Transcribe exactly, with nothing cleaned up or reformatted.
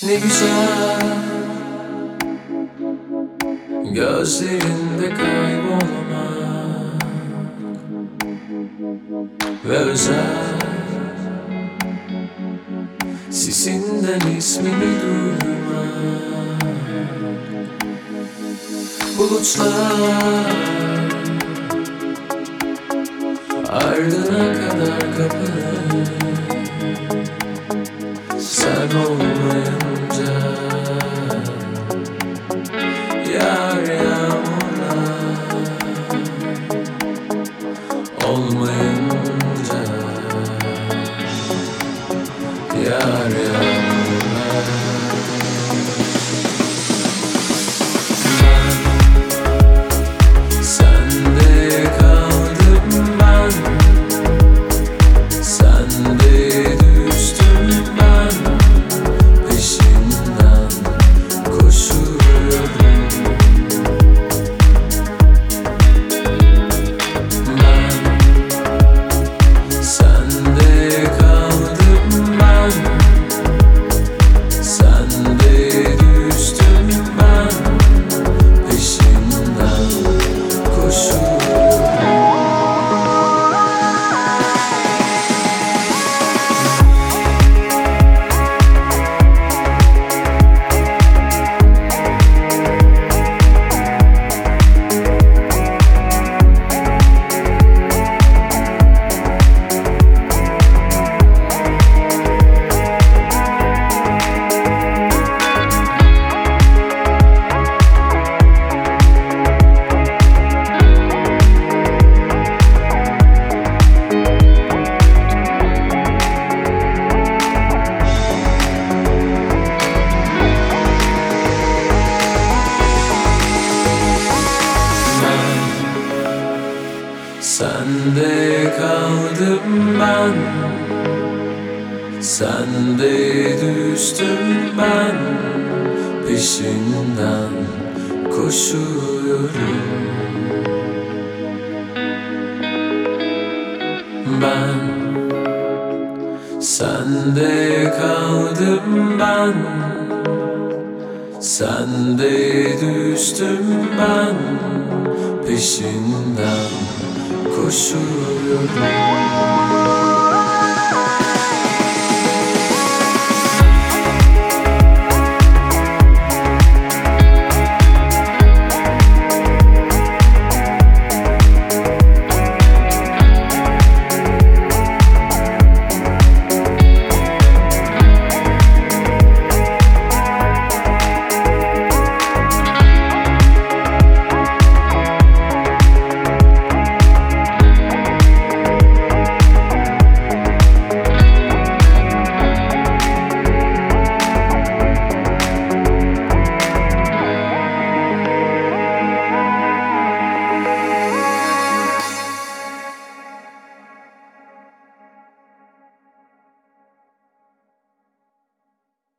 Ne güzel gözlerinde kaybolmak ve özel sesinden ismini duymak. Bulutlar ardına kadar kapanır sen olmayınca. Yağar yağmurlar olmayınca. Yağar yağmurlar. Ben sende kaldım, ben sende düştüm, ben peşinden koşuyorum. Ben sende kaldım, ben sende düştüm, ben peşinden koşuyorum. Sende kaldım, ben sende düştüm, ben peşinden koşuyorum. Ben sende kaldım, ben sende düştüm, ben peşinden koşuyorum.